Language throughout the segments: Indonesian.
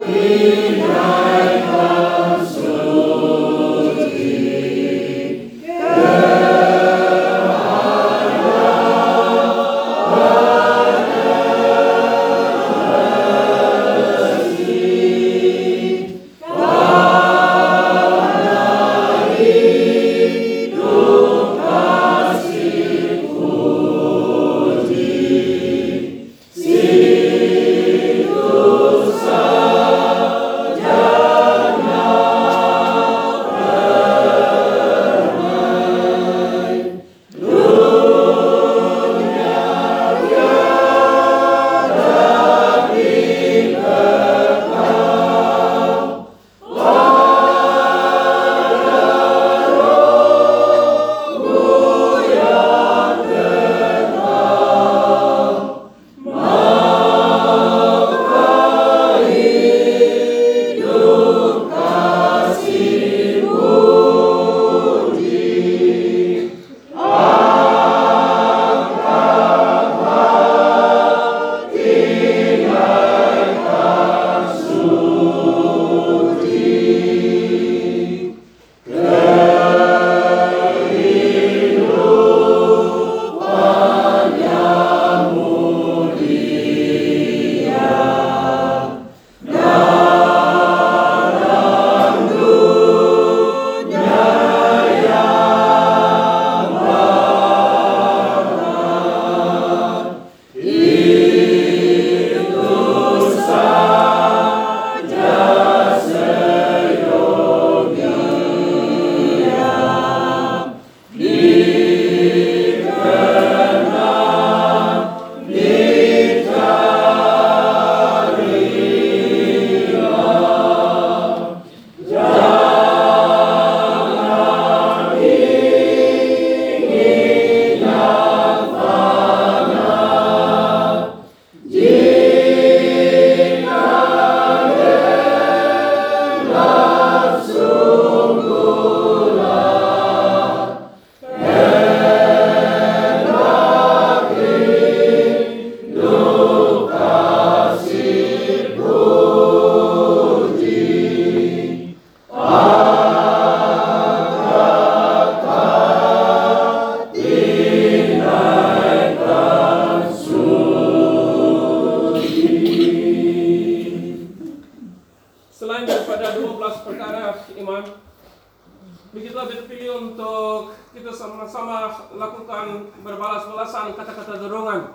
Begitulah berpilih untuk kita sama-sama lakukan berbalas-balasan kata-kata dorongan.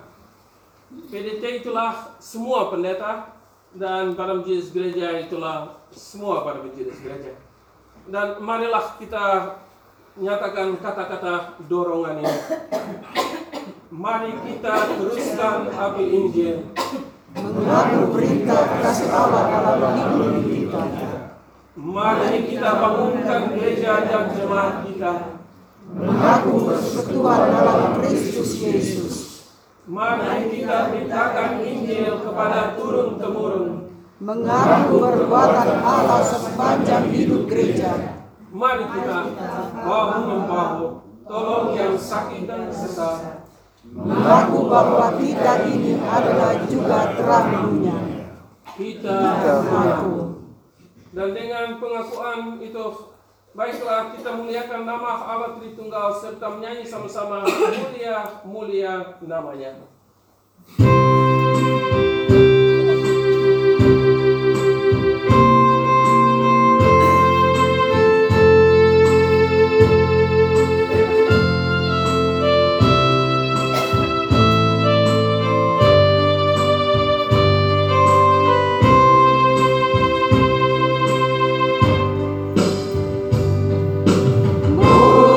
PDT itulah semua pendeta, dan para majelis gereja itulah semua para majelis gereja. Dan marilah kita nyatakan kata-kata dorongan ini. Mari kita teruskan api Injil, mengaku perintah kasih Allah dalam hidup kita. Mari kita bangunkan gereja dan jemaat kita, mengaku persekutuan dalam Kristus Yesus. Mari kita beritakan Injil kepada turun-temurun, mengaku perbuatan Allah sepanjang hidup gereja. Mari kita bahu-membahu tolong yang sakit dan sesat, mengaku bahwa kita ini adalah juga terang dunia. Kita mengaku. Dan dengan pengakuan itu, baiklah kita muliakan nama Allah Tritunggal serta menyanyi sama-sama mulia-mulia namanya.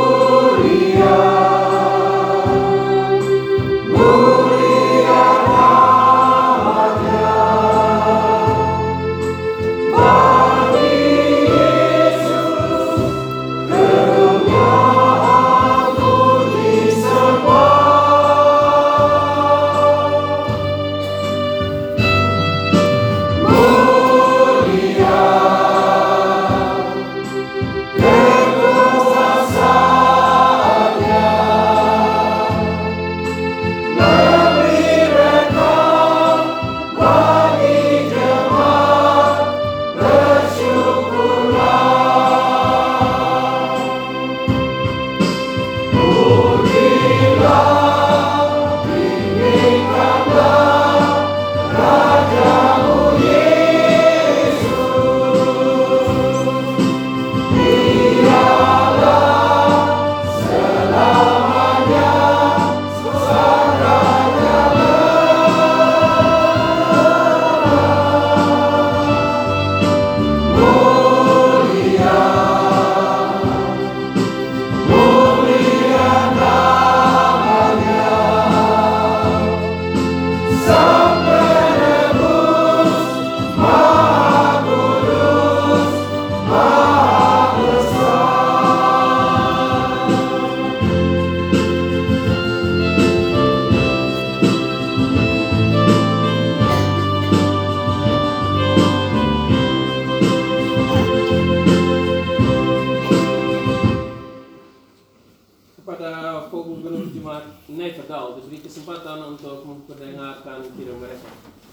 Mulia Jemaat Neverdal diberi kesempatan untuk memperdengarkan firman mereka.